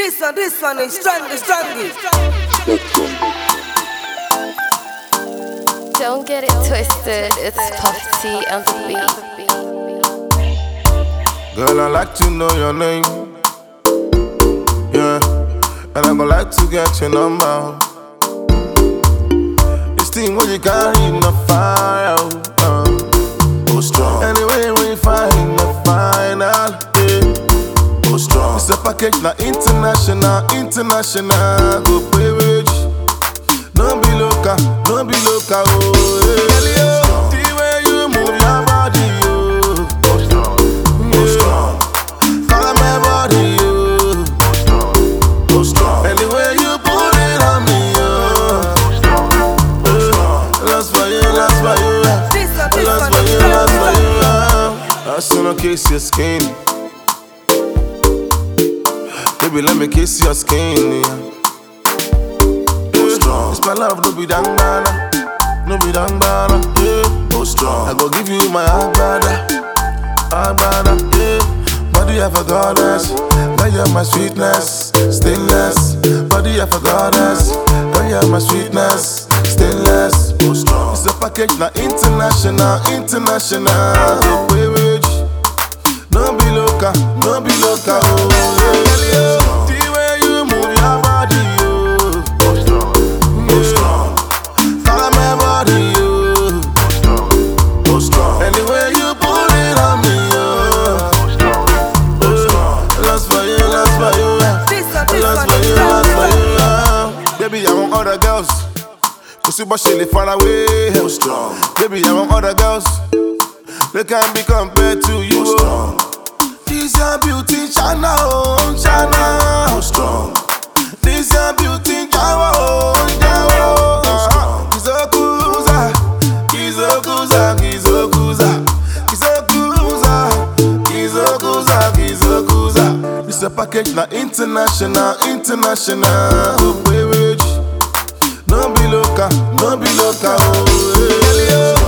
This one is strongest. Don't get it twisted, it's Puff T on the beat. Girl, I like to know your name. Yeah, and I go like to get your number. This thing when you carry no fire, oh strong. Anyway, when you find the final, yeah, oh strong. It's a package, not international. Go play with you. Don't be local, oh yeah. The way you move your body, oh strong, oh strong. Follow my body, oh strong. And the way you put it on me, oh strong. That's for you. I should not kiss your skin. Baby, let me kiss your skin, yeah. It's my love, no be dang bana, yeah. Oh strong, I go give you my agbada, yeah. Body of a goddess, now you're my sweetness, stainless. Body of a goddess, now you're my sweetness, stainless. Oh strong, it's a package, not international. Go play with you, no be local, oh yeah. The way you move your body, baby, I want other girls. Pussy but she live far away. Oh strong. Baby, I want other girls. They can't be compared to you. Oh strong. This your beauty, China, oh China. Oh strong. This your beauty, Jawa, oh Jawa. Kizokuza. It's a package, not international. Go play with you. No be local, oh yeah.